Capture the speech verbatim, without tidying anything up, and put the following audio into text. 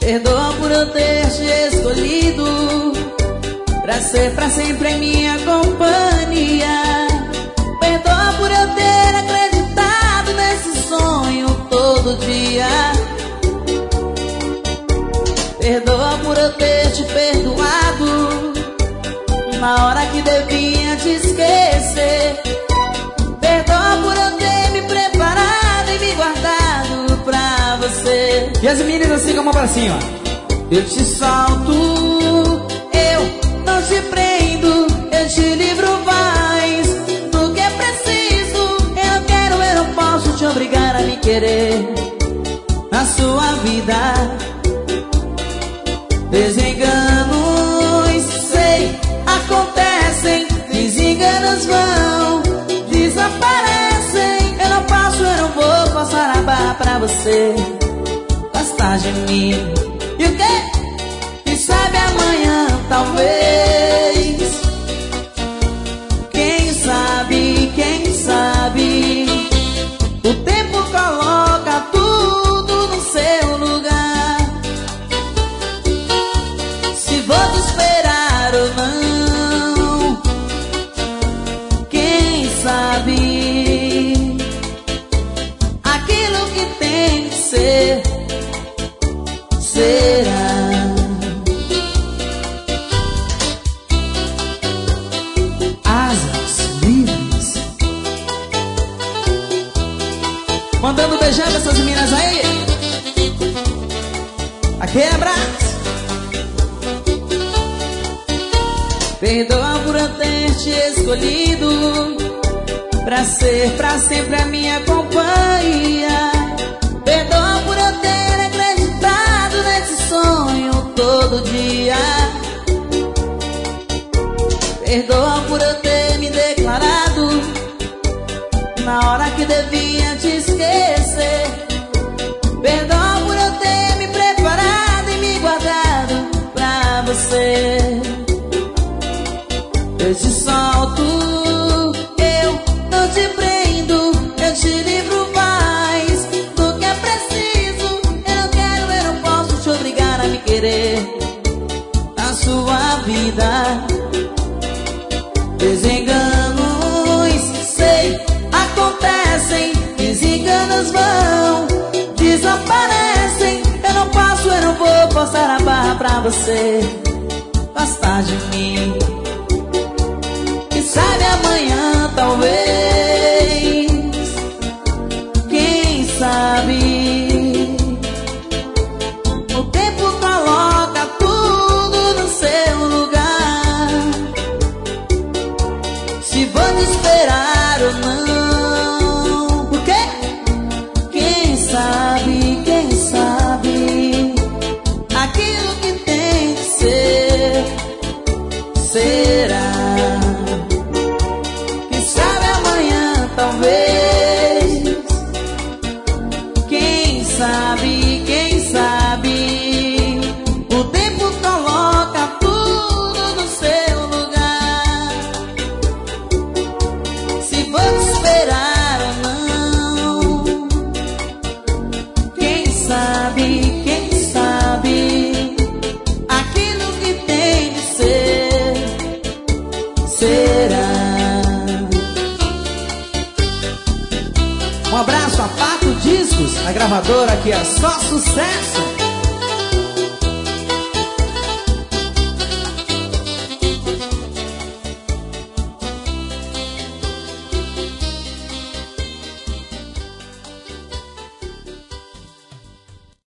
Perdoa por eu ter te escolhido pra ser pra sempre em minha companhia. Perdoa por eu ter acreditado nesse sonho todo dia. Perdoa por eu ter te perdoado na hora que devia te esquecer. Perdoa por eu ter me preparado e me guardado pra você. E as meninas assim com a mão pra cima. Eu te salto, eu não te prendo, eu te livro mais do que é preciso. Eu não quero, eu não posso te obrigar a me querer na sua vida. Desenganos, sei, acontecem, desenganos vão, desaparecem. Eu não posso, eu não vou passar a barra pra você gostar de mim. E o quê? Quem sabe amanhã, talvez. Quem sabe, quem sabe. O tempo coloca tudo no seu lugar. Se vou te esperar ou não, quem sabe. Aquilo que tem que ser, será. Asas livres. Mandando beijar essas meninas aí. Aquele abraço. Perdoa por eu ter te escolhido pra ser pra sempre a minha companhia. Perdoa por eu ter acreditado nesse sonho todo dia. Perdoa por eu ter me declarado na hora que devia te esquecer. Perdoa por eu ter me preparado e me guardado pra você. Eu te solto, eu não te prendo, eu te livro mais do que é preciso. Eu não quero, eu não posso te obrigar a me querer na sua vida. Desenganos, sei, acontecem, desenganos vão, desaparecem. Eu não posso, eu não vou forçar a barra pra você gostar de mim. Quem sabe amanhã, talvez. Quem sabe. O tempo coloca tudo no seu lugar. Se vou te esperar ou não. Por quê? Quem sabe, quem sabe. Aquilo que tem que ser, será. Quem sabe amanhã, talvez. Quem sabe, quem sabe. O tempo coloca tudo no seu lugar. Se vou te esperar ou não. Quem sabe, quem sabe. Aquilo que tem que ser, será. Um abraço a Pato Discos, a gravadora que é só sucesso.